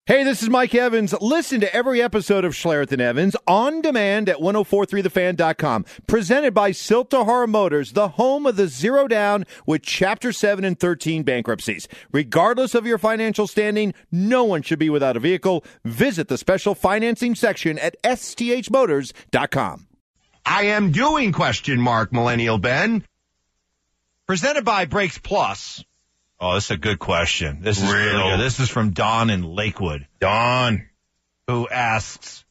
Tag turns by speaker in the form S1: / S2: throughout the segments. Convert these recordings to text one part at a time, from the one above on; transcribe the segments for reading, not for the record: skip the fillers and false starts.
S1: Hey, this is Mike Evans. Listen to every episode of Schlereth and Evans on demand at 1043thefan.com. Presented by Siltahara Motors, the home of the zero down with Chapter 7 and 13 bankruptcies. Regardless of your financial standing, no one should be without a vehicle. Visit the special financing section at sthmotors.com.
S2: I am doing ? Millennial Ben.
S3: Presented by Brakes Plus. Oh, this is a good question. This is really good. This is from Don in Lakewood.
S2: Don,
S3: who asks,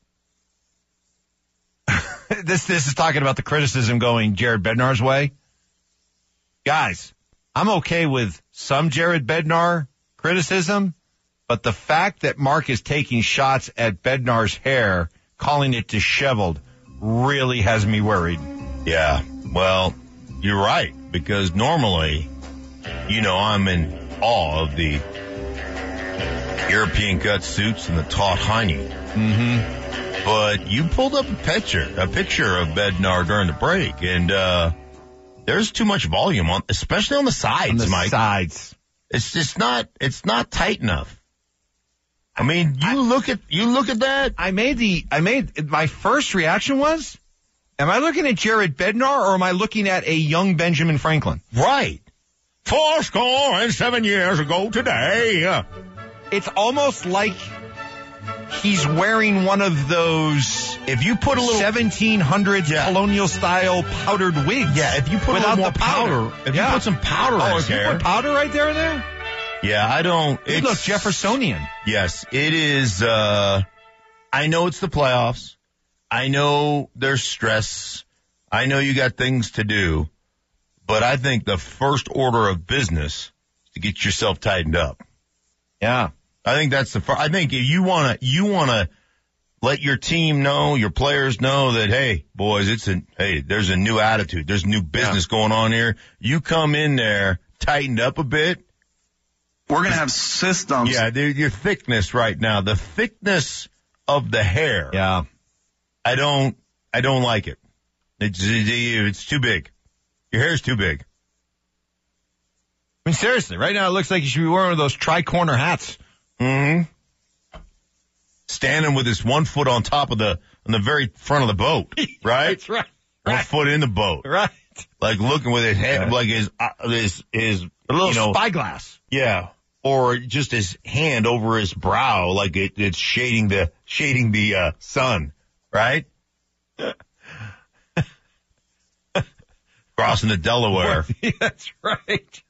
S3: this is talking about the criticism going Jared Bednar's way. Guys, I'm okay with some Jared Bednar criticism, but the fact that Mark is taking shots at Bednar's hair, calling it disheveled, really has me worried.
S4: Yeah, well, you're right, because normally, I'm in awe of the European cut suits and the taut hiney.
S3: Mm-hmm.
S4: But you pulled up a picture of Bednar during the break, and there's too much volume especially on the sides, Mike.
S3: Sides.
S4: It's just not tight enough. I mean, you look at that.
S3: My first reaction was, am I looking at Jared Bednar or am I looking at a young Benjamin Franklin?
S4: Right. 407 years ago today.
S3: It's almost like he's wearing one of those,
S4: if you put a little
S3: 1700s colonial style powdered wigs.
S4: Yeah, if you put
S3: without
S4: a little more
S3: the powder.
S4: If you put some powder in his hair.
S3: You put powder right there and there?
S4: Yeah, I don't.
S3: It looks Jeffersonian.
S4: Yes, it is. I know it's the playoffs. I know there's stress. I know you got things to do. But I think the first order of business is to get yourself tightened up.
S3: Yeah.
S4: I think that's I think if you want to let your team know, your players know that, hey, boys, there's a new attitude. There's new business going on here. You come in there tightened up a bit.
S5: We're going to have systems.
S4: Yeah, your thickness right now, the thickness of the hair.
S3: Yeah.
S4: I don't like it. It's too big. Your hair's too big.
S3: I mean, seriously, right now it looks like you should be wearing one of those tri-corner hats.
S4: Mm-hmm. Standing with his 1 foot on the very front of the boat, right?
S3: That's right.
S4: 1 foot in the boat.
S3: Right.
S4: Like looking with his head, like his
S3: a little spyglass.
S4: Yeah. Or just his hand over his brow, like it's shading the sun, right? Crossing the Delaware.
S3: That's right.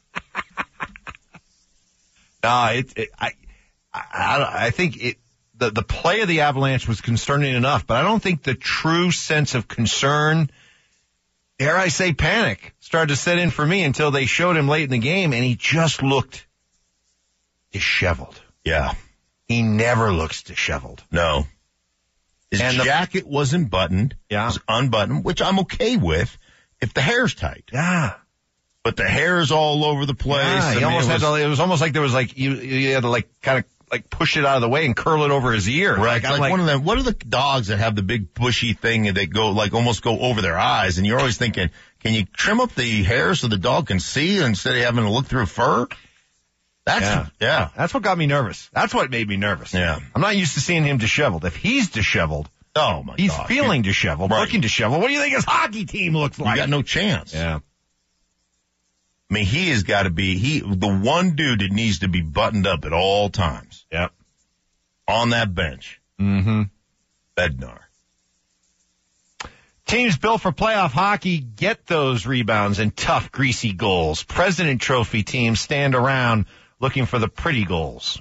S3: I think the play of the Avalanche was concerning enough, but I don't think the true sense of concern, dare I say panic, started to set in for me until they showed him late in the game, and he just looked disheveled.
S4: Yeah.
S3: He never looks disheveled.
S4: No. His jacket wasn't buttoned.
S3: Yeah.
S4: It was unbuttoned, which I'm okay with if the hair's tight.
S3: Yeah.
S4: But the hair's all over the place.
S3: Yeah, it was almost like there was like, you had to kind of push it out of the way and curl it over his ear.
S4: Right. Like one of them, what are the dogs that have the big bushy thing and they go almost go over their eyes? And you're always thinking, can you trim up the hair so the dog can see instead of having to look through fur?
S3: That's what got me nervous. That's what made me nervous.
S4: Yeah.
S3: I'm not used to seeing him disheveled. If he's disheveled, he's feeling disheveled, looking disheveled. What do you think his hockey team looks like?
S4: You got no chance.
S3: Yeah.
S4: I mean, he has got to be the one dude that needs to be buttoned up at all times.
S3: Yep.
S4: On that bench.
S3: Mm-hmm.
S4: Bednar.
S3: Teams built for playoff hockey get those rebounds and tough, greasy goals. President Trophy teams stand around looking for the pretty goals.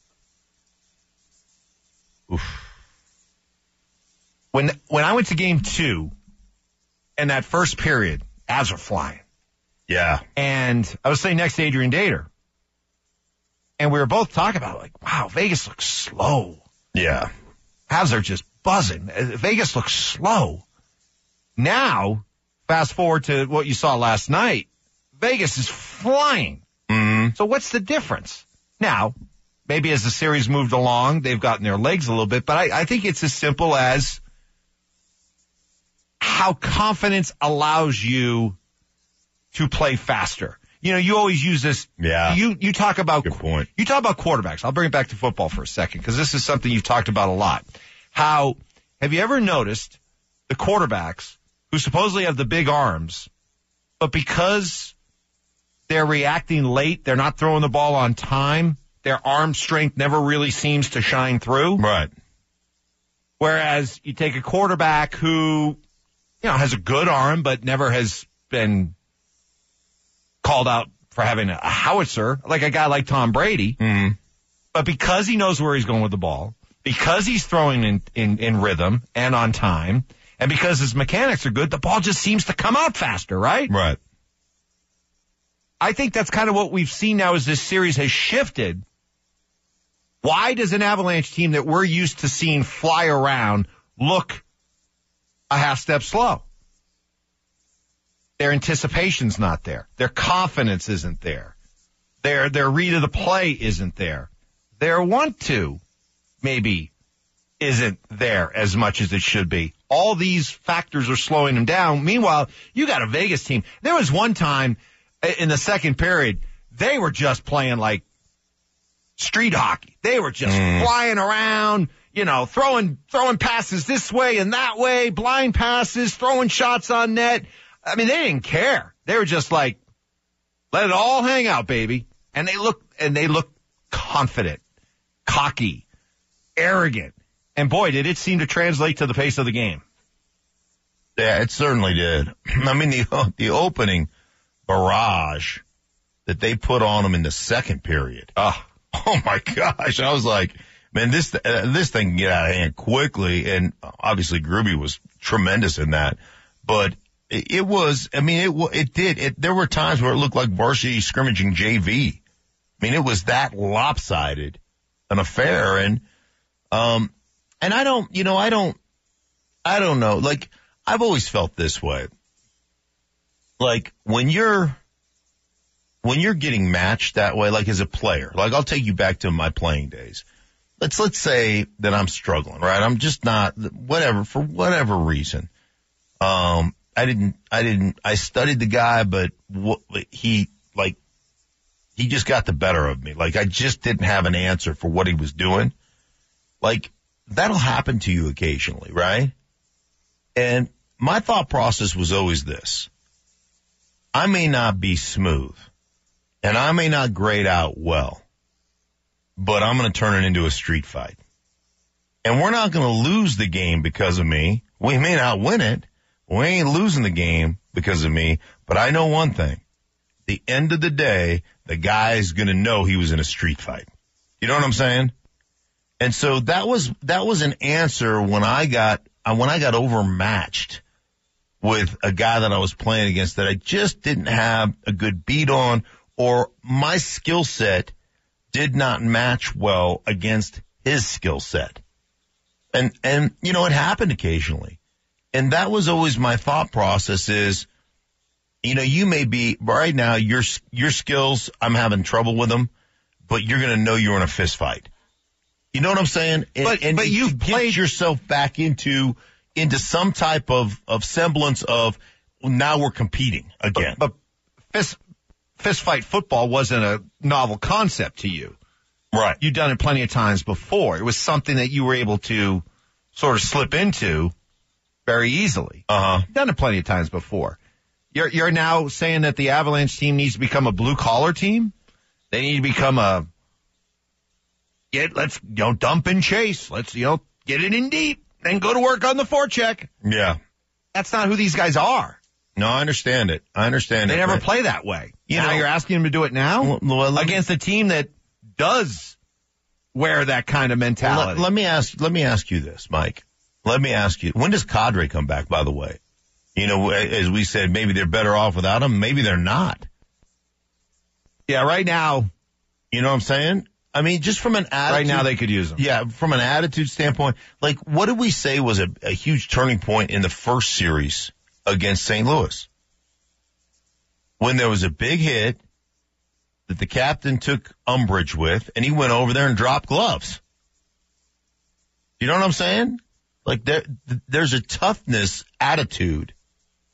S4: Oof.
S3: When I went to game 2, in that first period, Avs were flying.
S4: Yeah.
S3: And I was sitting next to Adrian Dater. And we were both talking about it, like, wow, Vegas looks slow.
S4: Yeah.
S3: Avs are just buzzing. Vegas looks slow. Now, fast forward to what you saw last night, Vegas is flying.
S4: Mm-hmm.
S3: So what's the difference? Now, maybe as the series moved along, they've gotten their legs a little bit, but I think it's as simple as how confidence allows you to play faster. You always use this.
S4: Yeah.
S3: You talk about,
S4: Good point.
S3: You talk about quarterbacks. I'll bring it back to football for a second because this is something you've talked about a lot. Have you ever noticed the quarterbacks who supposedly have the big arms, but because they're reacting late, they're not throwing the ball on time, their arm strength never really seems to shine through?
S4: Right.
S3: Whereas you take a quarterback who, has a good arm, but never has been called out for having a howitzer, like a guy like Tom Brady.
S4: Mm-hmm.
S3: But because he knows where he's going with the ball, because he's throwing in rhythm and on time, and because his mechanics are good, the ball just seems to come out faster, right?
S4: Right.
S3: I think that's kind of what we've seen now as this series has shifted. Why does an Avalanche team that we're used to seeing fly around look a half step slow? Their anticipation's not there. Their confidence isn't there. Their read of the play isn't there. Their want to maybe isn't there as much as it should be. All these factors are slowing them down. Meanwhile, you got a Vegas team. There was one time in the second period, they were just playing like street hockey. They were just flying around, throwing passes this way and that way, blind passes, throwing shots on net. I mean, they didn't care. They were just like, let it all hang out, baby. And they look confident, cocky, arrogant. And boy, did it seem to translate to the pace of the game.
S4: Yeah, it certainly did. I mean, the opening barrage that they put on them in the second period. Oh my gosh. I was like, man, this thing can get out of hand quickly. And obviously Gruby was tremendous in that, but it did. There were times where it looked like varsity scrimmaging JV. I mean, it was that lopsided an affair. And I don't know. Like, I've always felt this way. Like, when you're getting matched that way, like as a player, like I'll take you back to my playing days. Let's say that I'm struggling, right? I'm just not, for whatever reason. I studied the guy, but he just got the better of me. Like, I just didn't have an answer for what he was doing. Like, that'll happen to you occasionally, right? And my thought process was always this. I may not be smooth, and I may not grade out well, but I'm going to turn it into a street fight. And we're not going to lose the game because of me. We may not win it. We ain't losing the game because of me, but I know one thing. The end of the day, the guy's going to know he was in a street fight. You know what I'm saying? And so that was an answer when I got overmatched with a guy that I was playing against that I just didn't have a good beat on, or my skill set did not match well against his skill set. And it happened occasionally. And that was always my thought process is, you may be right now, your skills, I'm having trouble with them, but you're going to know you're in a fist fight. You know what I'm saying?
S3: But you've played
S4: yourself back into some type of semblance of now we're competing again.
S3: But fist fight football wasn't a novel concept to you.
S4: Right.
S3: You've done it plenty of times before. It was something that you were able to sort of slip into very easily. You've done it plenty of times before. You're now saying that the Avalanche team needs to become a blue collar team? They need to become let's dump and chase. Let's, get it in deep and go to work on the forecheck.
S4: Yeah.
S3: That's not who these guys are.
S4: No, I understand it. They
S3: never play that way. You're asking them to do it now against a team that does wear that kind of mentality.
S4: Let me ask you this, Mike. Let me ask you, when does Kadri come back, by the way? As we said, maybe they're better off without him. Maybe they're not.
S3: Yeah, right now.
S4: You know what I'm saying? I mean, just from an attitude.
S3: Right now they could use him.
S4: Yeah, from an attitude standpoint. Like, what did we say was a huge turning point in the first series against St. Louis? When there was a big hit that the captain took umbrage with, and he went over there and dropped gloves. You know what I'm saying? Like, there's a toughness attitude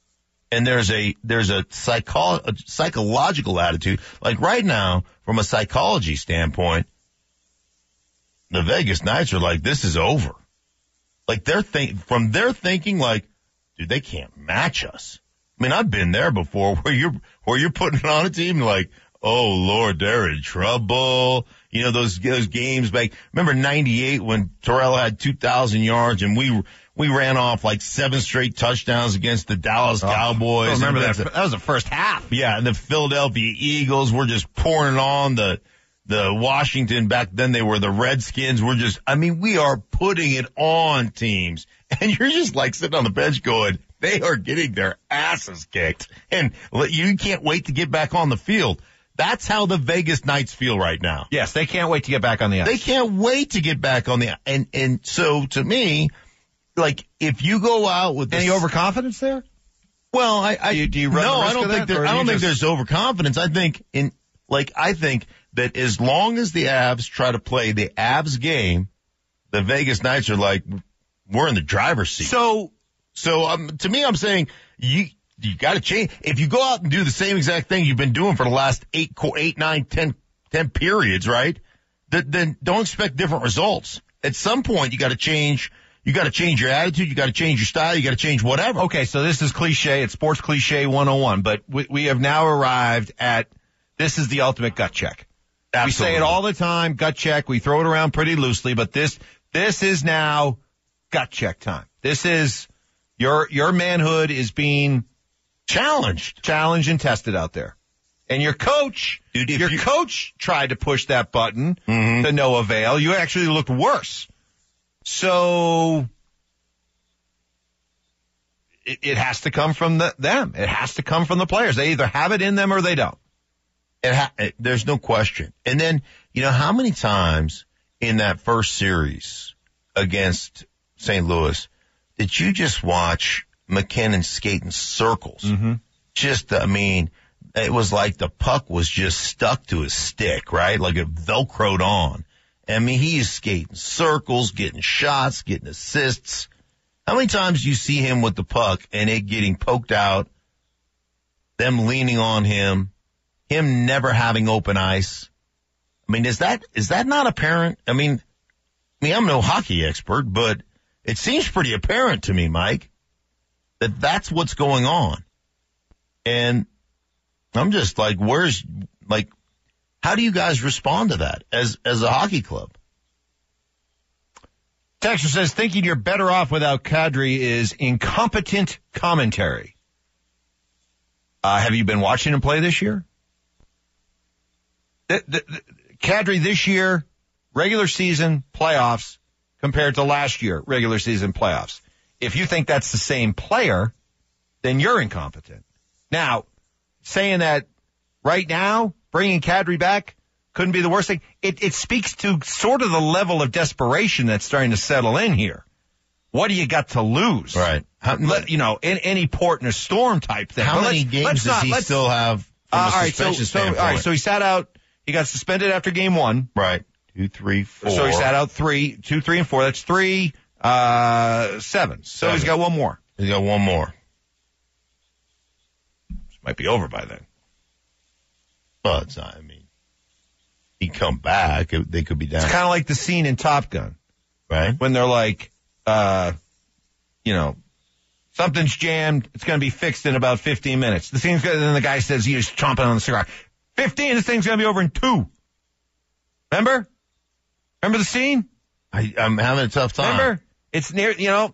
S4: And there's a psychological attitude. Like right now, from a psychology standpoint, the Vegas Knights are like, this is over. Like from their thinking, like, dude, they can't match us. I mean, I've been there before where you're putting on a team like, oh Lord, they're in trouble. You know, those games back, remember 98 when Terrell had 2,000 yards and we ran off like 7 straight touchdowns against the Dallas Cowboys.
S3: I remember that. That was the first half.
S4: Yeah. And the Philadelphia Eagles were just pouring it on the Washington, back then they were the Redskins. We are putting it on teams. And you're just like sitting on the bench going, they are getting their asses kicked. And you can't wait to get back on the field. That's how the Vegas Knights feel right now.
S3: Yes, they can't wait to get back on the ice.
S4: They can't wait to get back on the ice. And so to me, like if you go out with
S3: any overconfidence there?
S4: Well, do you run
S3: no,
S4: the risk
S3: I don't think
S4: there's overconfidence. I think that as long as the Avs try to play the Avs game, the Vegas Knights are like, we're in the driver's seat. So to me, I'm saying you got to change. If you go out and do the same exact thing you've been doing for the last 8, 9, 10 periods, right? Then don't expect different results. At some point, you got to change. You got to change your attitude. You got to change your style. You got to change whatever.
S3: Okay, so this is cliche. It's sports cliche 101. But we have now arrived at this is the ultimate gut check.
S4: Absolutely.
S3: We say it all the time, gut check. We throw it around pretty loosely, but this is now gut check time. This is your manhood is being challenged and tested out there. And your coach, coach tried to push that button to no avail. You actually looked worse. So it has to come from them. It has to come from the players. They either have it in them or they don't.
S4: There's no question. And then, you know, how many times in that first series against St. Louis did you just watch McKinnon skating circles? Mm-hmm. It was like the puck was just stuck to his stick, right? Like it velcroed on. I mean, he's skating circles, getting shots, getting assists. How many times do you see him with the puck and it getting poked out, them leaning on him never having open ice? I mean, is that not apparent? I mean, I'm no hockey expert, but it seems pretty apparent to me, Mike, that that's what's going on. And I'm just like, how do you guys respond to that as a hockey club?
S3: Texter says, thinking you're better off without Kadri is incompetent commentary. Have you been watching him play this year? Kadri this year, regular season playoffs compared to last year, regular season playoffs. If you think that's the same player, then you're incompetent. Now, saying that right now, bringing Kadri back couldn't be the worst thing. It speaks to sort of the level of desperation that's starting to settle in here. What do you got to lose?
S4: Right.
S3: In any port in a storm type thing.
S4: How many games does he still have from a suspension standpoint?
S3: All right, so he sat out. He got suspended after game 1.
S4: Right. 2, 3, 4.
S3: So he sat out 2, 3, and 4. That's 3, 7. So he's got one more.
S4: He's got one more.
S3: This might be over by then.
S4: Well, it's not. I mean, he'd come back. They could be down.
S3: It's kind of like the scene in Top Gun.
S4: Right.
S3: When they're like, something's jammed. It's going to be fixed in about 15 minutes. The scene's good. And then the guy says, he's chomping on the cigar. 15, this thing's going to be over in 2. Remember the scene?
S4: I'm having a tough time.
S3: Remember? It's near, you got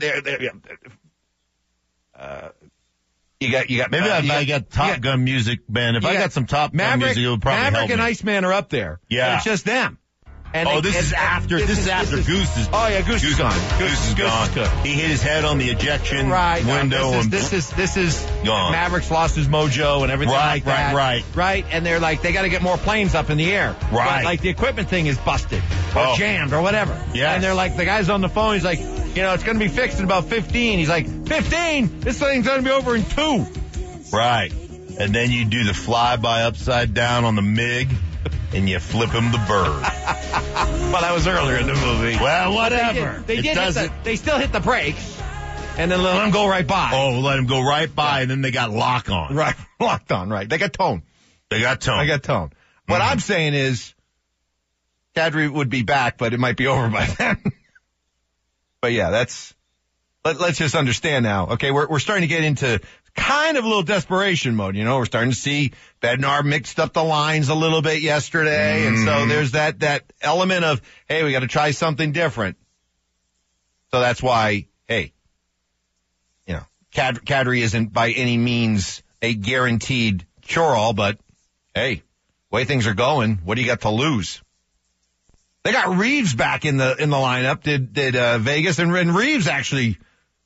S4: maybe I got Top Gun music, Ben. If I got some Top Gun music, it would probably help me.
S3: Maverick and Iceman are up there.
S4: Yeah.
S3: It's just them. And
S4: this is after Goose is.
S3: Oh yeah, Goose is gone.
S4: Goose is gone. He hit his head on the ejection window.
S3: This is
S4: gone.
S3: Maverick's lost his mojo and everything like that. Right. And they're like, they got to get more planes up in the air.
S4: Right.
S3: But like the equipment thing is busted or jammed or whatever.
S4: Yeah.
S3: And they're like, the guy's on the phone. He's like, it's going to be fixed in about 15. He's like, 15? This thing's going to be over in 2.
S4: Right. And then you do the flyby upside down on the MiG. And you flip him the bird.
S3: Well, that was earlier in the movie.
S4: Well, whatever.
S3: They still hit the brakes. and then let them go right by.
S4: Oh, let him go right by, and then they got lock on.
S3: Right, locked on, right. They got tone.
S4: They got tone.
S3: What I'm saying is, Kadri would be back, but it might be over by then. But yeah, let's just understand now. Okay, we're starting to get into kind of a little desperation mode. You know, we're starting to see Bednar mixed up the lines a little bit yesterday. And so there's that element of, hey, we got to try something different. So that's why, hey, you know, Kadri isn't by any means a guaranteed cure-all, but hey, way things are going, what do you got to lose? They got Reeves back in the lineup, did Vegas, and Reeves actually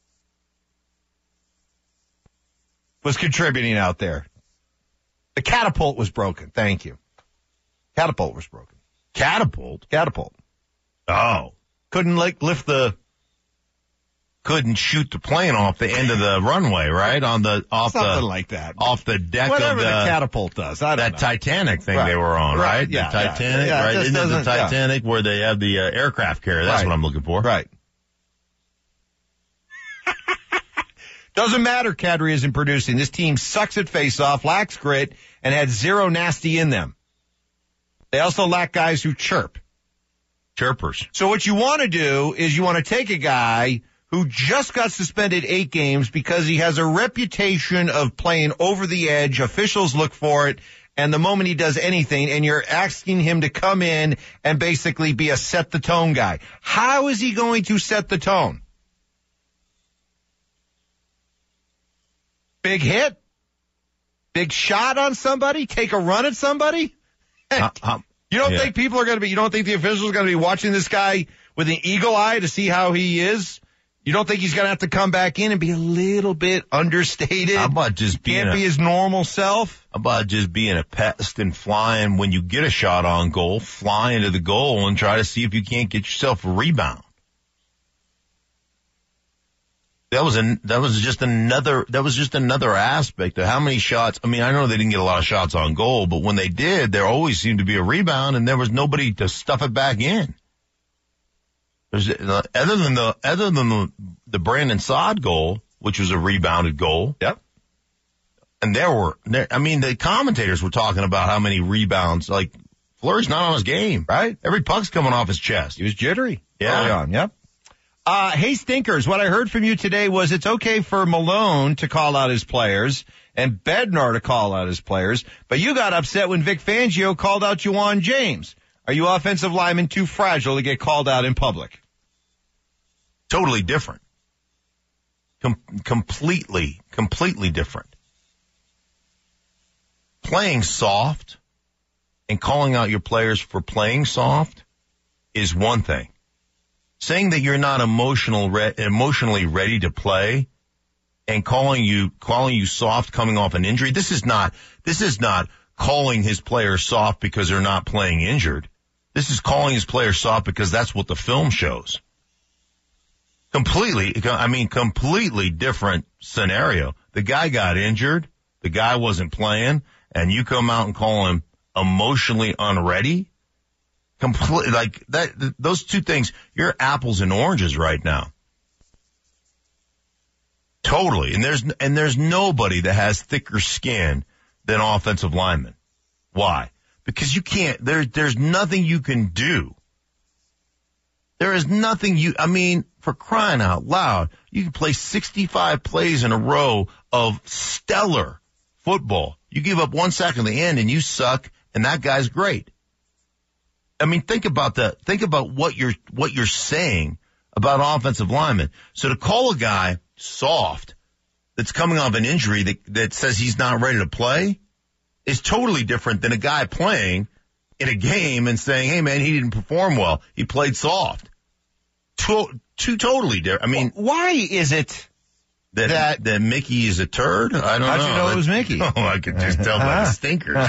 S3: was contributing out there. The catapult was broken. Thank you. Catapult was broken.
S4: Catapult?
S3: Oh.
S4: Couldn't shoot the plane off the end of the runway, right?
S3: Something like that.
S4: Off the deck
S3: Whatever
S4: of
S3: the catapult does. I don't know.
S4: Titanic thing
S3: Right.
S4: they were on, right?
S3: Yeah,
S4: the Titanic,
S3: yeah,
S4: right?
S3: it just
S4: Isn't it the
S3: doesn't- yeah.
S4: Titanic where they have the aircraft carrier? That's
S3: Right.
S4: what I'm looking for.
S3: Right. Doesn't matter, Kadri isn't producing. This team sucks at face-off, lacks grit, and had zero nasty in them. They also lack guys who chirp.
S4: Chirpers.
S3: So what you want to do is you want to take a guy who just got suspended 8 games because he has a reputation of playing over the edge. Officials look for it. And the moment he does anything, and you're asking him to come in and basically be a set the tone guy. How is he going to set the tone? Big hit? Big shot on somebody? Take a run at somebody? You don't think people are going to be, you don't think the officials are going to be watching this guy with an eagle eye to see how he is? You don't think he's going to have to come back in and be a little bit understated?
S4: How about just being
S3: Can't be his normal self?
S4: How about just being a pest and flying when you get a shot on goal, fly into the goal and try to see if you can't get yourself a rebound? That was just another aspect of how many shots. I mean, I know they didn't get a lot of shots on goal, but when they did, there always seemed to be a rebound and there was nobody to stuff it back in. Other than the Brandon Saad goal, which was a rebounded goal.
S3: Yep.
S4: And the commentators were talking about how many rebounds, like Fleury's not on his game, right? Every puck's coming off his chest.
S3: He was jittery.
S4: Yeah.
S3: Early on, yep. Hey, Stinkers, what I heard from you today was it's okay for Malone to call out his players and Bednar to call out his players, but you got upset when Vic Fangio called out Juwan James. Are you offensive linemen too fragile to get called out in public?
S4: Totally different. Completely different. Playing soft and calling out your players for playing soft is one thing. Saying that you're not emotionally ready to play and calling you soft coming off an injury. This is not calling his players soft because they're not playing injured. This is calling his players soft because that's what the film shows. Completely different scenario. The guy got injured. The guy wasn't playing and you come out and call him emotionally unready. Completely like that. Those two things, you're apples and oranges right now. Totally. And there's nobody that has thicker skin than offensive linemen. Why? Because you can't, there's nothing you can do. There is nothing for crying out loud, you can play 65 plays in a row of stellar football. You give up 1 second at the end and you suck and that guy's great. I mean, think about what you're saying about offensive linemen. So to call a guy soft that's coming off an injury that says he's not ready to play is totally different than a guy playing in a game and saying, hey man, he didn't perform well. He played soft. Two totally different. I mean, why is it that Mickey is a turd? I don't know.
S3: How'd you know it was Mickey?
S4: Oh, I could just tell by the stinkers.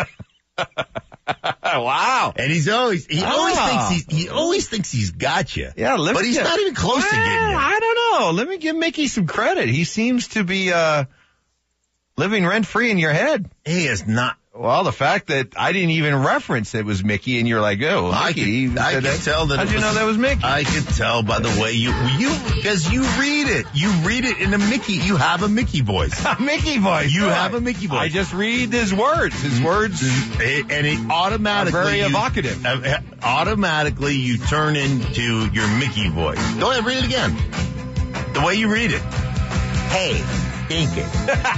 S3: Wow.
S4: And he always thinks he's got you.
S3: Yeah,
S4: but he's not even close to getting you.
S3: I don't know. Let me give Mickey some credit. He seems to be living rent free in your head.
S4: He is not.
S3: Well, the fact that I didn't even reference it was Mickey, and you're like, oh, Mickey.
S4: I could tell that.
S3: How'd you know that was Mickey?
S4: I could tell by the way because you read it. You read it in a Mickey. You have a Mickey voice.
S3: A Mickey voice.
S4: You have a Mickey voice.
S3: I just read his words. His words.
S4: And it automatically.
S3: Are very evocative.
S4: Automatically, you turn into your Mickey voice. Go ahead, read it again. The way you read it. Hey, think it.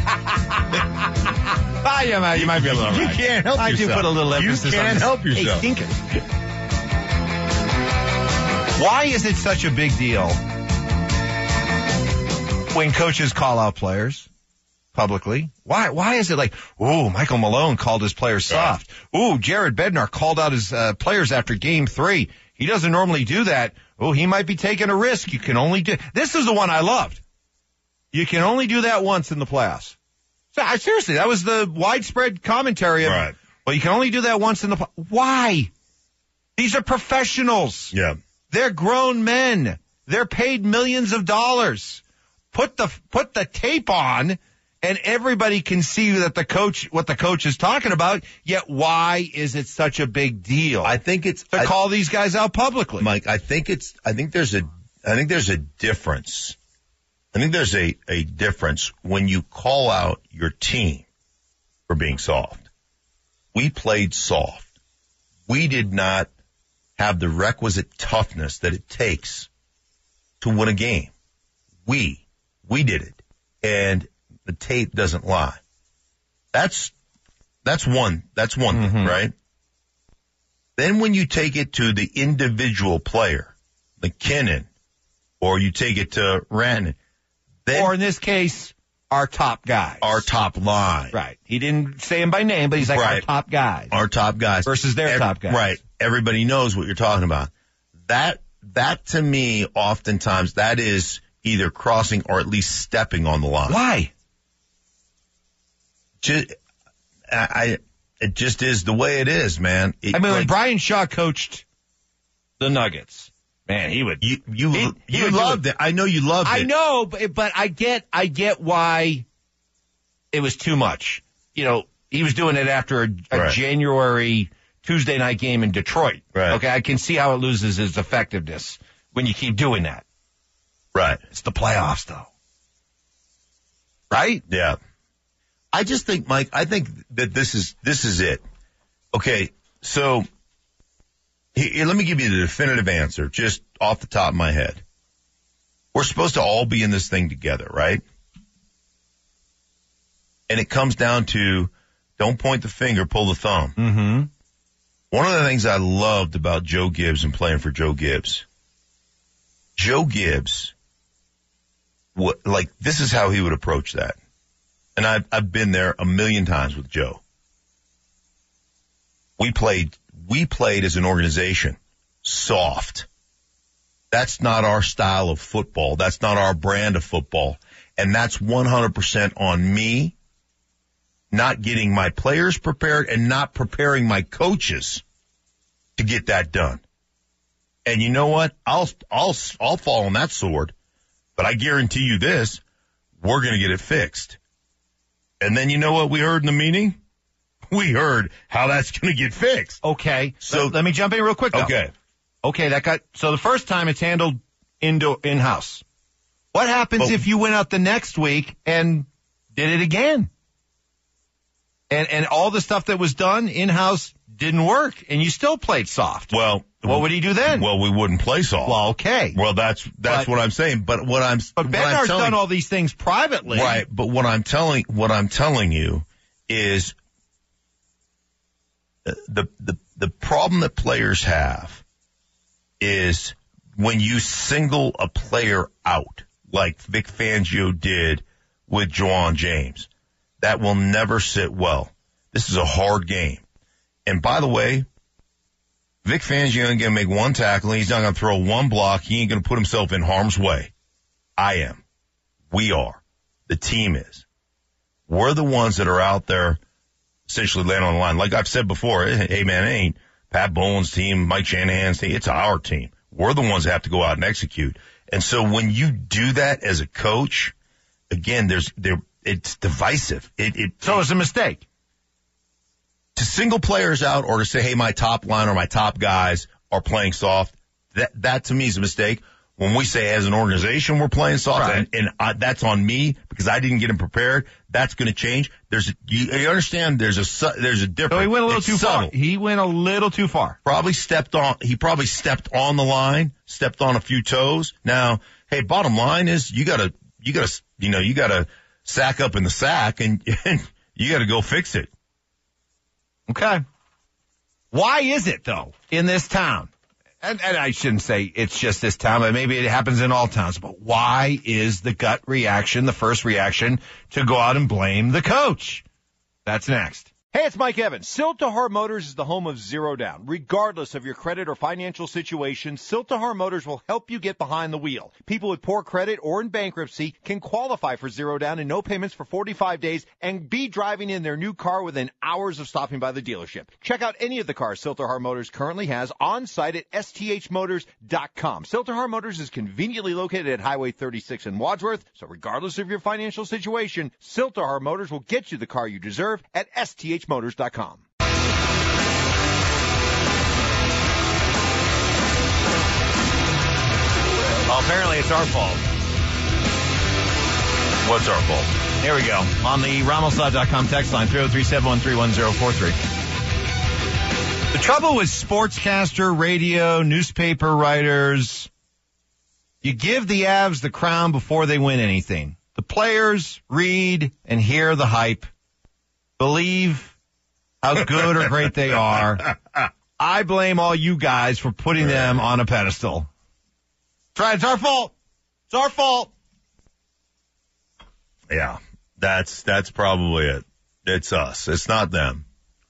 S3: You might be a little right.
S4: You can't help yourself.
S3: I do put a little emphasis on
S4: You can't help yourself.
S3: Hey, think it. Why is it such a big deal when coaches call out players publicly? Why is it like, ooh, Michael Malone called his players soft. Ooh, Jared Bednar called out his players after game 3. He doesn't normally do that. Oh, he might be taking a risk. You can only do. This is the one I loved. You can only do that once in the playoffs. So, seriously, that was the widespread commentary of,
S4: right.
S3: Well, you can only do that once in the playoffs. Why? These are professionals.
S4: Yeah.
S3: They're grown men. They're paid millions of dollars. Put the tape on, and everybody can see that what the coach is talking about. Yet, why is it such a big deal?
S4: I think it's
S3: to call these guys out publicly,
S4: Mike. I think there's a difference. I think there's a difference when you call out your team for being soft. We played soft. We did not have the requisite toughness that it takes to win a game. We did it. And the tape doesn't lie. That's one thing, right? Then when you take it to the individual player, McKinnon, or you take it to Rannon,
S3: or in this case, our top guys.
S4: Our top line.
S3: Right. He didn't say him by name, but he's like our top guys.
S4: Our top guys.
S3: Versus their top guys.
S4: Right. Everybody knows what you're talking about. That to me, oftentimes, that is either crossing or at least stepping on the line.
S3: Why?
S4: It just is the way it is, man.
S3: When Brian Shaw coached the Nuggets, man, he would.
S4: You loved it. I know you loved it.
S3: I know, but I get why it was too much. You know, he was doing it after a January Tuesday night game in Detroit.
S4: Right.
S3: Okay, I can see how it loses its effectiveness when you keep doing that.
S4: Right.
S3: It's the playoffs, though. Right?
S4: Yeah. I just think, Mike, that this is it. Okay, so here, let me give you the definitive answer, just off the top of my head. We're supposed to all be in this thing together, right? And it comes down to, don't point the finger, pull the thumb.
S3: Mm-hmm.
S4: One of the things I loved about Joe Gibbs and playing for Joe Gibbs, this is how he would approach that. And I've been there a million times with Joe. We played as an organization soft. That's not our style of football. That's not our brand of football. And that's 100% on me not getting my players prepared and not preparing my coaches to get that done. And you know what? I'll fall on that sword, but I guarantee you this, we're going to get it fixed. And then you know what we heard in the meeting? We heard how that's going to get fixed.
S3: Okay. So let me jump in real quick, though. Okay, so the first time it's handled in-house. What happens if you went out the next week and did it again? And all the stuff that was done in-house didn't work, and you still played soft.
S4: Well,
S3: what would he do then?
S4: Well, we wouldn't play soft.
S3: Well, okay.
S4: Well, that's what I'm saying. But
S3: Bednar's done all these things privately,
S4: right? But what I'm telling you is the problem that players have is when you single a player out, like Vic Fangio did with Juwan James. That will never sit well. This is a hard game. And by the way, Vic Fangio ain't going to make one tackle. He's not going to throw one block. He ain't going to put himself in harm's way. I am. We are. The team is. We're the ones that are out there essentially laying on the line. Like I've said before, hey man, it ain't Pat Bowlen's team, Mike Shanahan's team. It's our team. We're the ones that have to go out and execute. And so when you do that as a coach, again, it's divisive.
S3: So it's a mistake.
S4: to single players out or to say, hey, my top line or my top guys are playing soft, that to me is a mistake. When we say as an organization we're playing soft,
S3: right.
S4: and that's on me because I didn't get them prepared, that's going to change. You understand? There's a difference.
S3: So he went a little too
S4: subtle.
S3: far. He went a little too far.
S4: He probably stepped on the line, stepped on a few toes. Now, hey, bottom line is you gotta sack up in the sack and you gotta go fix it.
S3: Okay. Why is it though in this town? And I shouldn't say it's just this town, but maybe it happens in all towns. But why is the gut reaction, the first reaction, to go out and blame the coach? That's next.
S1: Hey, it's Mike Evans. Sill-ToHar Motors is the home of Zero Down. Regardless of your credit or financial situation, Sill-ToHar Motors will help you get behind the wheel. People with poor credit or in bankruptcy can qualify for Zero Down and no payments for 45 days and be driving in their new car within hours of stopping by the dealership. Check out any of the cars Sill-ToHar Motors currently has on site at sthmotors.com. Sill-ToHar Motors is conveniently located at Highway 36 in Wadsworth, so regardless of your financial situation, Sill-ToHar Motors will get you the car you deserve at sthmotors.com. Well,
S3: apparently it's our fault.
S4: What's our fault?
S3: Here we go. On the RamosLaw.com text line, 303-713-1043. The trouble with sportscaster, radio, newspaper writers, you give the Avs the crown before they win anything. The players read and hear the hype, believe how good or great they are. I blame all you guys for putting them on a pedestal. That's right. It's our fault. It's our fault.
S4: Yeah, that's probably it. It's us. It's not them.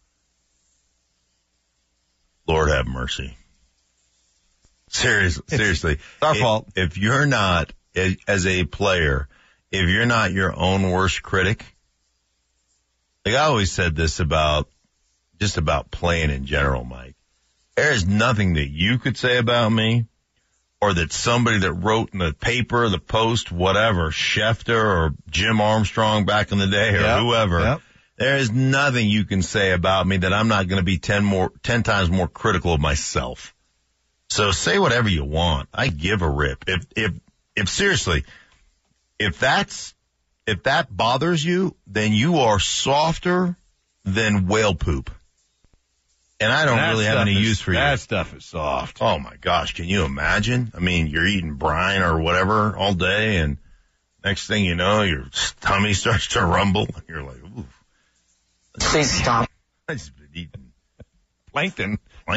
S4: Lord have mercy. Seriously.
S3: It's our fault.
S4: If you're not, as a player, if you're not your own worst critic, like I always said this about playing in general, Mike. There is nothing that you could say about me or that somebody that wrote in the paper, the Post, whatever, Schefter or Jim Armstrong back in the day or whoever. Yep. There is nothing you can say about me that I'm not going to be 10 times more critical of myself. So say whatever you want. I give a rip. If seriously, if that bothers you, then you are softer than whale poop. And I don't really have any use for you.
S3: That stuff is soft.
S4: Oh my gosh, can you imagine? I mean, you're eating brine or whatever all day and next thing you know, your tummy starts to rumble and you're like, ooh.
S6: Please stop.
S4: I just been eating
S3: Plankton.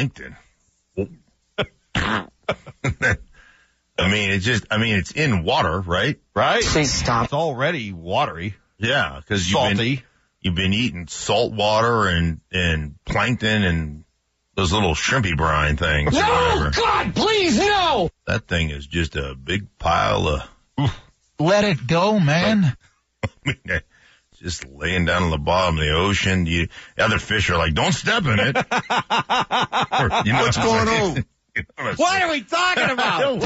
S4: It's in water, right?
S3: Right?
S6: Please stop.
S3: It's already watery.
S4: Yeah, because
S3: salty.
S4: You've been eating salt water and plankton and those little shrimpy brine things.
S6: No,
S4: or whatever.
S6: God, please, no!
S4: That thing is just a big pile of...
S6: Let it go, man.
S4: Just laying down on the bottom of the ocean. The other fish are like, don't step in it. What's
S2: going on?
S3: What are we talking about?
S6: I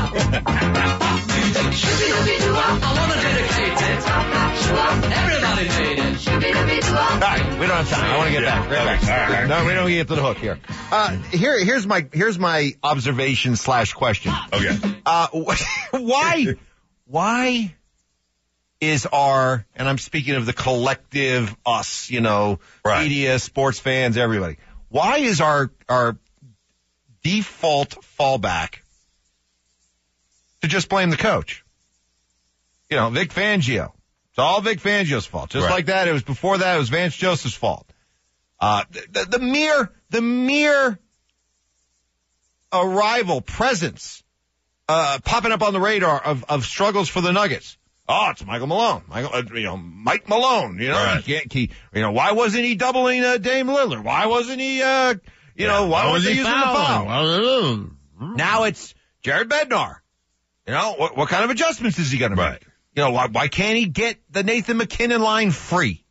S6: want to dedicate it. Everybody made it.
S3: All right, we don't have time. I want to get back. Right back. No, we don't get to the hook here. Here's my observation / question.
S4: Okay.
S3: Why is our, and I'm speaking of the collective us,
S4: right.
S3: Media, sports fans, everybody. Why is our default fallback to just blame the coach? Vic Fangio. It's all Vic Fangio's fault. Just like that, it was before that, it was Vance Joseph's fault. The mere arrival, presence, popping up on the radar of struggles for the Nuggets. Oh, it's Michael Malone. Mike Malone.
S4: Right.
S3: Why wasn't he doubling Dame Lillard? Why wasn't he, why wasn't he using the foul? Now it's Jared Bednar. What kind of adjustments is he going to make? Why can't he get the Nathan McKinnon line free?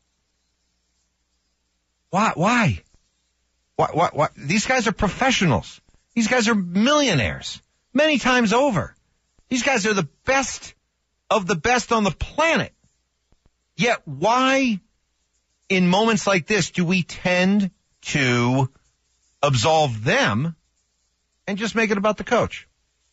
S3: Why? These guys are professionals. These guys are millionaires many times over. These guys are the best of the best on the planet. Yet why, in moments like this, do we tend to absolve them and just make it about the coach.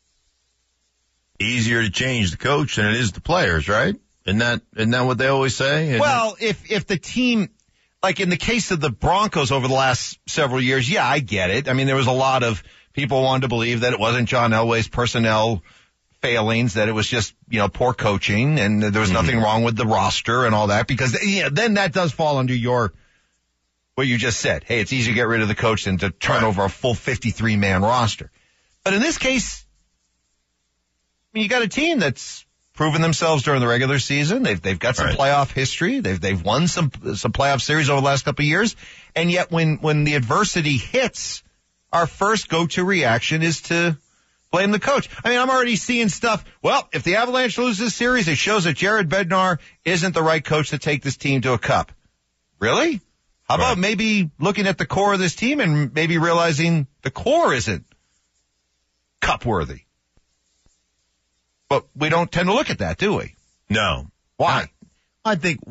S4: Easier to change the coach than it is the players, right? Isn't that what they always say?
S3: Well, if the team, like in the case of the Broncos over the last several years, yeah, I get it. I mean, there was a lot of people wanted to believe that it wasn't John Elway's personnel failings, that it was just, poor coaching, and there was nothing wrong with the roster and all that, because then that does fall under what you just said. Hey, it's easier to get rid of the coach than to turn over a full 53-man roster. But in this case, you got a team that's proven themselves during the regular season. They've got some playoff history. They've won some playoff series over the last couple of years. And yet when the adversity hits, our first go-to reaction is to blame the coach. I mean, I'm already seeing stuff. Well, if the Avalanche lose this series, it shows that Jared Bednar isn't the right coach to take this team to a cup. Really? How about maybe looking at the core of this team and maybe realizing the core isn't cup worthy? But we don't tend to look at that, do we?
S4: No.
S3: Why?
S4: I think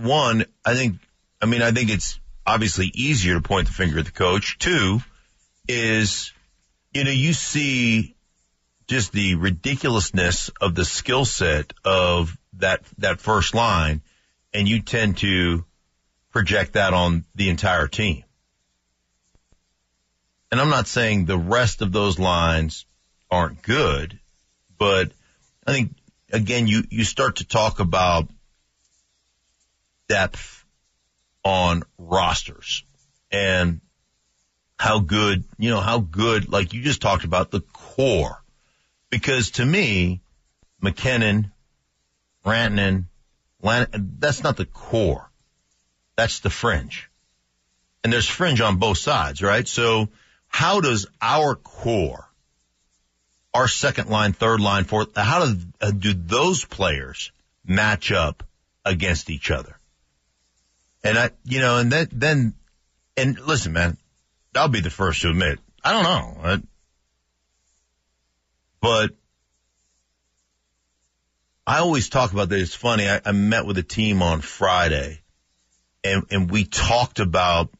S4: it's obviously easier to point the finger at the coach. Two is, you see just the ridiculousness of the skill set of that first line, and you tend to project that on the entire team. And I'm not saying the rest of those lines aren't good, but I think, again, you start to talk about depth on rosters and how good, like you just talked about, the core. Because to me, McKinnon, Rantanen, that's not the core. That's the fringe. And there's fringe on both sides, right? So how does our core, our second line, third line, fourth, how do those players match up against each other? And and listen, man, I'll be the first to admit, I don't know. But I always talk about this. It's funny. I met with a team on Friday and we talked about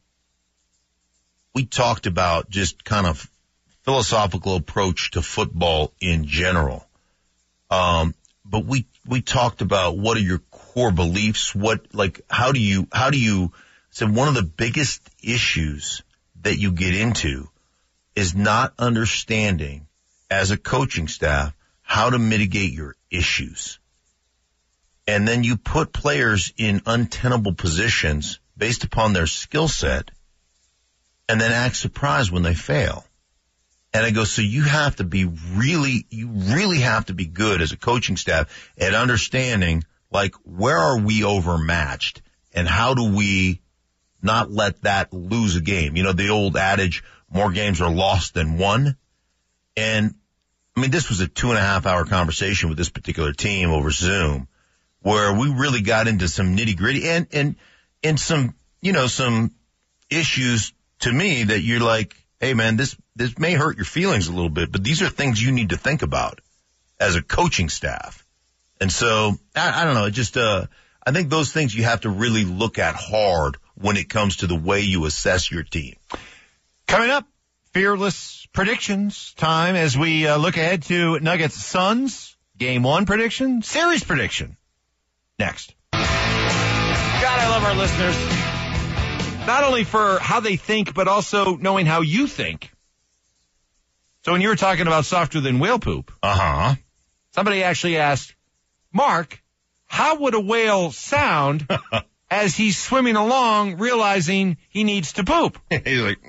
S4: just kind of philosophical approach to football in general. But we talked about what are your core beliefs? How do you, so one of the biggest issues that you get into is not understanding as a coaching staff how to mitigate your issues. And then you put players in untenable positions based upon their skill set and then act surprised when they fail. And I go, so you really have to be good as a coaching staff at understanding, where are we overmatched and how do we not let that lose a game? The old adage, more games are lost than won. And I mean, this was a 2.5-hour conversation with this particular team over Zoom where we really got into some nitty gritty and some, some issues to me that you're like, hey man, this may hurt your feelings a little bit, but these are things you need to think about as a coaching staff. And so I don't know. I think those things you have to really look at hard when it comes to the way you assess your team.
S3: Coming up, fearless predictions time as we look ahead to Nuggets Suns game 1 prediction, series prediction. Next. God, I love our listeners. Not only for how they think, but also knowing how you think. So when you were talking about softer than whale poop, somebody actually asked, Mark, how would a whale sound as he's swimming along, realizing he needs to poop?
S4: He's like,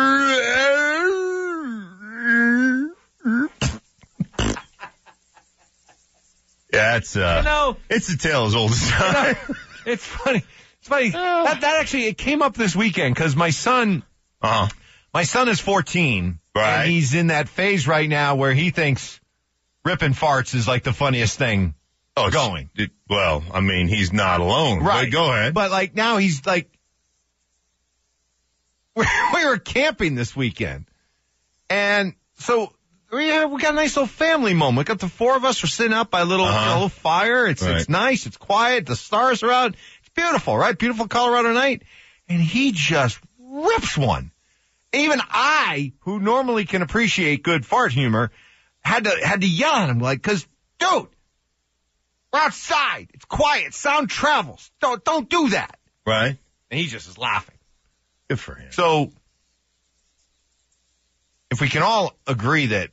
S4: yeah, it's a tale as old as time.
S3: It's funny. It's funny. That actually, it came up this weekend because my son is 14.
S4: Right.
S3: And he's in that phase right now where he thinks ripping farts is like the funniest thing going.
S4: Well, I mean, he's not alone.
S3: Right.
S4: But go ahead.
S3: But now he's we were camping this weekend. And so we got a nice little family moment. We got the 4 of us. We're sitting out by a little fire. It's nice. It's quiet. The stars are out. It's beautiful, right? Beautiful Colorado night. And he just rips one. Even I, who normally can appreciate good fart humor, had to yell at him, like, cause, dude, we're outside. It's quiet. Sound travels. Don't do that.
S4: Right.
S3: And he just is laughing.
S4: Good for him.
S3: So, if we can all agree that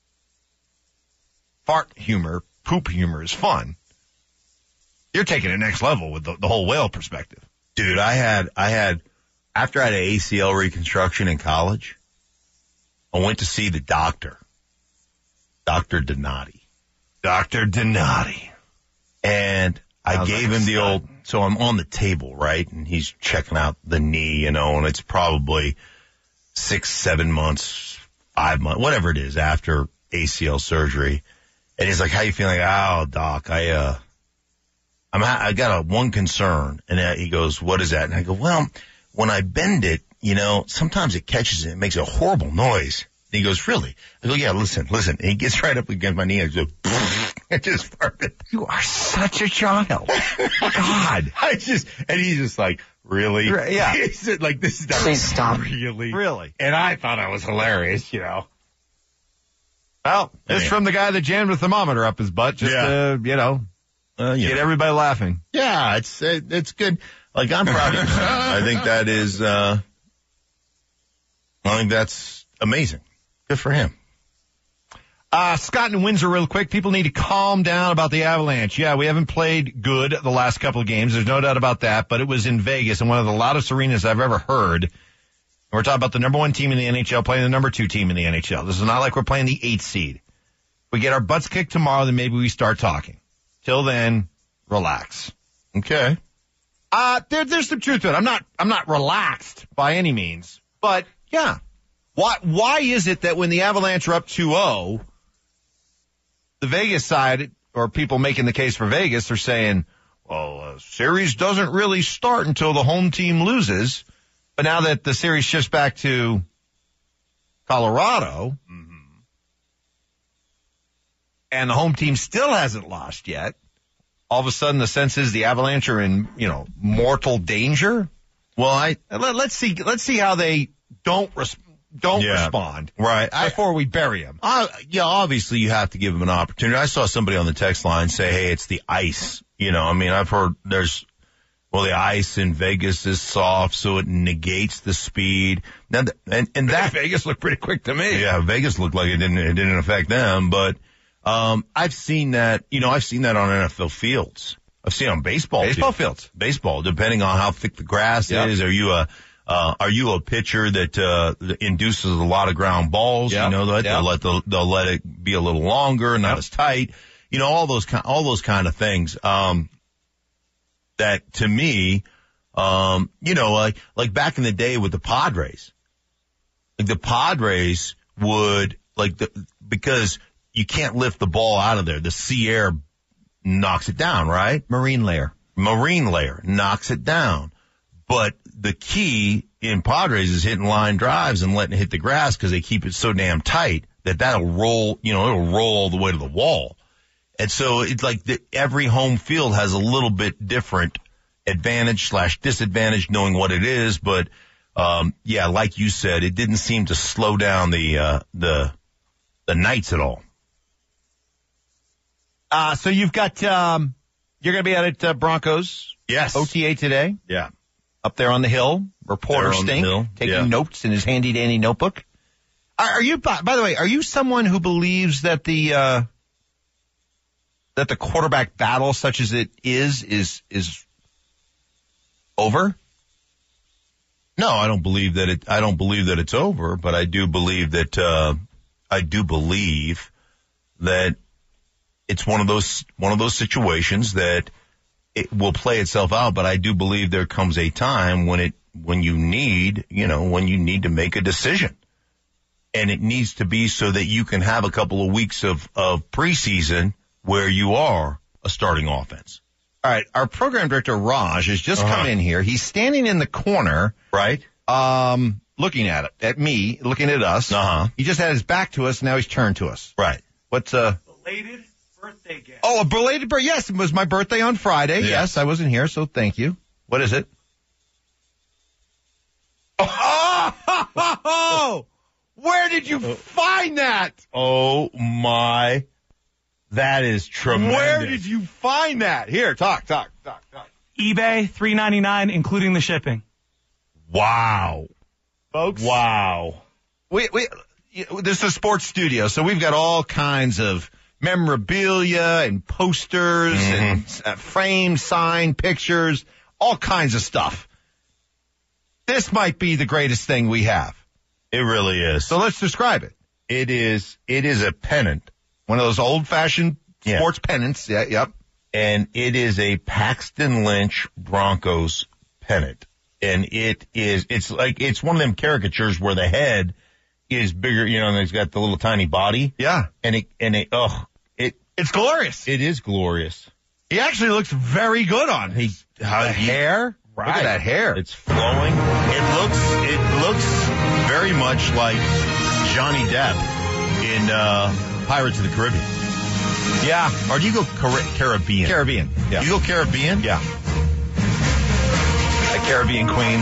S3: fart humor, poop humor is fun, you're taking it next level with the whole whale perspective.
S4: Dude, I had, after I had an ACL reconstruction in college, I went to see the doctor, Dr. Donati.
S3: Dr. Donati.
S4: And I gave him the old, so I'm on the table, right? And he's checking out the knee, and it's probably 6, 7 months, 5 months, whatever it is after ACL surgery. And he's like, how you feeling? Oh, doc, I got one concern. And he goes, what is that? And I go, well, when I bend it, sometimes it catches it. It makes a horrible noise. And he goes, really? I go, yeah, listen. And he gets right up against my knee and goes, it just farted.
S3: You are such a child. God.
S4: And he's just like, really?
S3: Yeah.
S4: He said, like, this is not
S6: Please stop.
S3: Really.
S4: And I thought I was hilarious,
S3: Well, it's from the guy that jammed the thermometer up his butt just to, get everybody laughing.
S4: Yeah, it's good. Like, I'm proud of him. I think that is, I think that's amazing. Good for him.
S3: Scott in Windsor real quick. People need to calm down about the Avalanche. Yeah, we haven't played good the last couple of games. There's no doubt about that, but it was in Vegas in one of the loudest arenas I've ever heard. And we're talking about the number 1 team in the NHL playing the number 2 team in the NHL. This is not like we're playing the 8th seed. If we get our butts kicked tomorrow, then maybe we start talking. Till then, relax.
S4: Okay.
S3: There's some truth to it. I'm not relaxed by any means, but yeah. Why is it that when the Avalanche are up 2-0, the Vegas side, or people making the case for Vegas, are saying, well, series doesn't really start until the home team loses. But now that the series shifts back to Colorado, and the home team still hasn't lost yet, all of a sudden the sense is the Avalanche are in, mortal danger. Well, let's see how they don't respond.
S4: Right.
S3: Before we bury them.
S4: Obviously you have to give them an opportunity. I saw somebody on the text line say, hey, it's the ice. I've heard the ice in Vegas is soft, so it negates the speed. Now, and that
S3: Vegas looked pretty quick to me.
S4: Yeah, Vegas looked like it didn't affect them, but I've seen that. I've seen that on NFL fields. I've seen it on baseball
S3: fields.
S4: Baseball, depending on how thick the grass is. Are you a pitcher that induces a lot of ground balls?
S3: Yep.
S4: They'll let it be a little longer, not as tight. All those kind of things. That to me, like back in the day with the Padres, like the Padres would because you can't lift the ball out of there. The sea air knocks it down, right? Marine layer knocks it down. But the key in Padres is hitting line drives and letting it hit the grass because they keep it so damn tight that'll roll, it'll roll all the way to the wall. And so it's like every home field has a little bit different advantage/disadvantage knowing what it is. But, like you said, it didn't seem to slow down the Knights at all.
S3: So you've got, you're going to be out at Broncos.
S4: Yes.
S3: OTA today.
S4: Yeah.
S3: Up there on the hill. Reporter Stink taking notes in his handy dandy notebook. Are you, by the way, are you someone who believes that the quarterback battle, such as it is over?
S4: No, I don't believe that it's over, but I do believe that it's one of those situations that it will play itself out. But I do believe there comes a time when you need to make a decision, and it needs to be so that you can have a couple of weeks of preseason where you are a starting offense.
S3: All right, our program director Raj has just come in here. He's standing in the corner,
S4: right?
S3: Looking at me, looking at us. He just had his back to us. Now he's turned to us.
S4: Right.
S3: What's
S6: belated birthday gift?
S3: Oh, a belated birthday. Yes, it was my birthday on Friday.
S4: Yeah.
S3: Yes, I wasn't here, so thank you. What is it? Oh, where did you find that?
S4: Oh, my. That is tremendous.
S3: Where did you find that? Here, talk.
S7: eBay, $3.99, including the shipping.
S4: Wow.
S3: Folks.
S4: Wow.
S3: This is a sports studio, so we've got all kinds of memorabilia and posters and framed, signed pictures, all kinds of stuff. This might be the greatest thing we have.
S4: It really is.
S3: So let's describe it.
S4: It is a pennant.
S3: One of those old-fashioned sports pennants. Yeah, yep.
S4: And it is a Paxton Lynch Broncos pennant. And it's one of them caricatures where the head is bigger, and it's got the little tiny body.
S3: Yeah.
S4: It's
S3: glorious.
S4: It is glorious.
S3: He actually looks very good on it. The hair.
S4: Right.
S3: Look at that hair.
S4: It's flowing. It looks very much like Johnny Depp in Pirates of the Caribbean.
S3: Yeah.
S4: Or do you go Caribbean?
S3: Caribbean. Yeah.
S4: You go Caribbean?
S3: Yeah. A Caribbean Queen.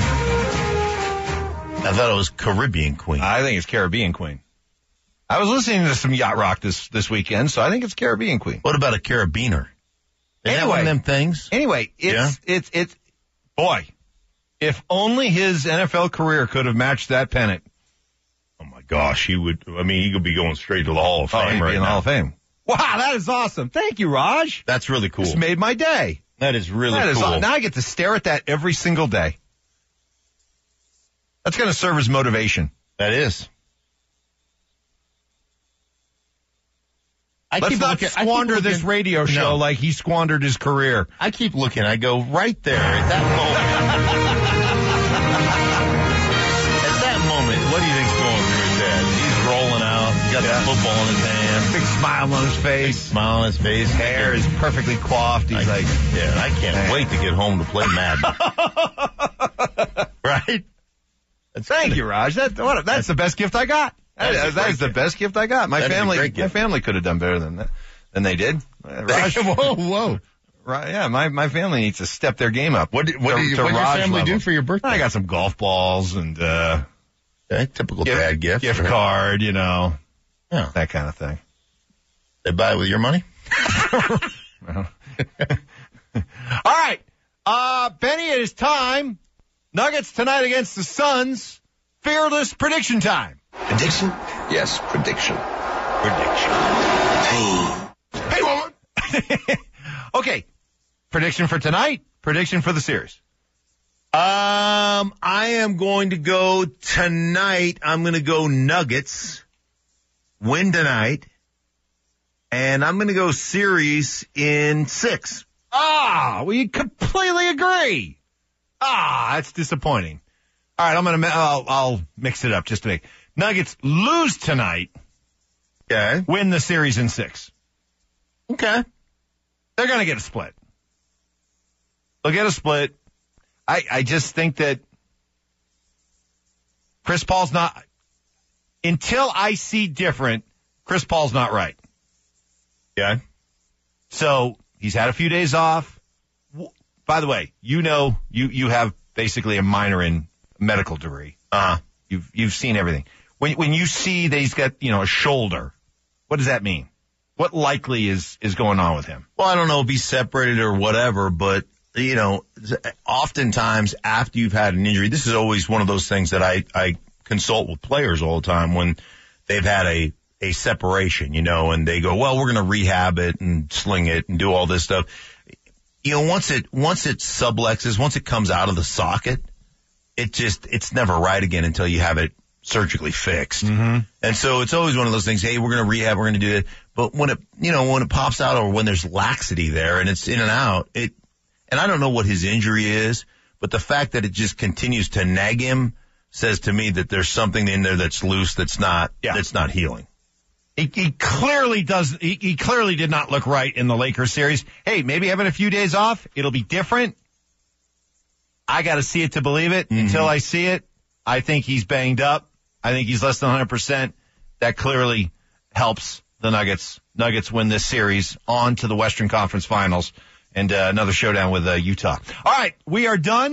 S4: I thought it was Caribbean Queen.
S3: I think it's Caribbean Queen. I was listening to some yacht rock this weekend, so I think it's Caribbean Queen.
S4: What about a carabiner? Is that one of them things?
S3: Anyway, it's boy, if only his NFL career could have matched that pennant.
S4: Oh my gosh, he could be going straight to the Hall of Fame
S3: He'd
S4: right
S3: be in the
S4: now.
S3: Hall of Fame. Wow, that is awesome. Thank you, Raj.
S4: That's really cool.
S3: This made my day.
S4: That is really cool.
S3: Now I get to stare at that every single day. That's going to serve as motivation.
S4: That is.
S3: Let's not squander this radio show like he squandered his career.
S4: I keep looking. I go right there at that moment. At that moment, what do you think's going through his head? He's rolling out. He's got the football in his hand.
S3: Big smile on his face.
S4: Smile on his face.
S3: Hair is perfectly coiffed. He's
S4: I can't wait to get home to play Madden. Right?
S3: Thank you, Raj. That's the best gift I got. That is the best gift I got. My family could have done better than they did. Raj,
S4: whoa.
S3: Right, yeah, my family needs to step their game up.
S4: What did your family do for your birthday?
S3: I got some golf balls and
S4: typical dad gift.
S3: Gift card, that kind of thing.
S4: They buy it with your money?
S3: All right, Benny, it is time. Nuggets tonight against the Suns. Fearless prediction time.
S8: Prediction? Yes, prediction.
S3: Hey, woman. Okay. Prediction for tonight. Prediction for the series.
S4: I am going to go tonight. I'm going to go Nuggets. Win tonight. And I'm going to go series in 6.
S3: We completely agree. That's disappointing. All right, I'll mix it up just to make Nuggets lose tonight.
S4: Okay.
S3: Win the series in 6.
S4: Okay.
S3: They're going to get a split. They'll get a split. I just think that Chris Paul's not, until I see different, Chris Paul's not right.
S4: Yeah.
S3: So he's had a few days off. By the way, you have basically a minor in medical degree. You've seen everything. When you see that he's got, a shoulder, what does that mean? What likely is going on with him?
S4: Well, I don't know if he's separated or whatever, but, oftentimes after you've had an injury, this is always one of those things that I consult with players all the time when they've had a separation, and they go, well, we're going to rehab it and sling it and do all this stuff. Once it sublexes, once it comes out of the socket, it's never right again until you have it surgically fixed. Mm-hmm. And so it's always one of those things, hey, we're going to rehab, we're going to do it. But when it pops out or when there's laxity there and it's in and out, and I don't know what his injury is, but the fact that it just continues to nag him says to me that there's something in there that's loose that's not healing.
S3: He clearly does. He clearly did not look right in the Lakers series. Hey, maybe having a few days off, it'll be different. I got to see it to believe it. Mm-hmm. Until I see it, I think he's banged up. I think he's less than 100%. That clearly helps the Nuggets. Nuggets win this series on to the Western Conference Finals and another showdown with Utah. All right, we are done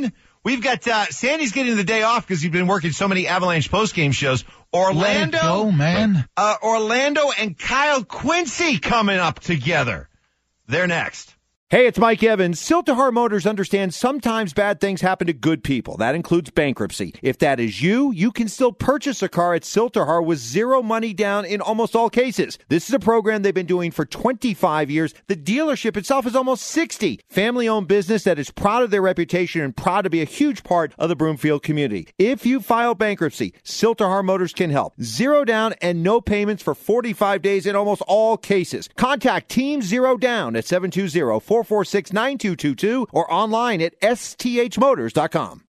S3: We've got Sandy's getting the day off because he's been working so many Avalanche postgame shows. Orlando,
S9: Let it go, man.
S3: Orlando and Kyle Quincy coming up together. They're next.
S1: Hey, it's Mike Evans. Siltahar Motors understands sometimes bad things happen to good people. That includes bankruptcy. If that is you, you can still purchase a car at Siltahar with zero money down in almost all cases. This is a program they've been doing for 25 years. The dealership itself is almost 60. Family-owned business that is proud of their reputation and proud to be a huge part of the Broomfield community. If you file bankruptcy, Siltahar Motors can help. Zero down and no payments for 45 days in almost all cases. Contact Team Zero Down at 720-446-9222 or online at sthmotors.com.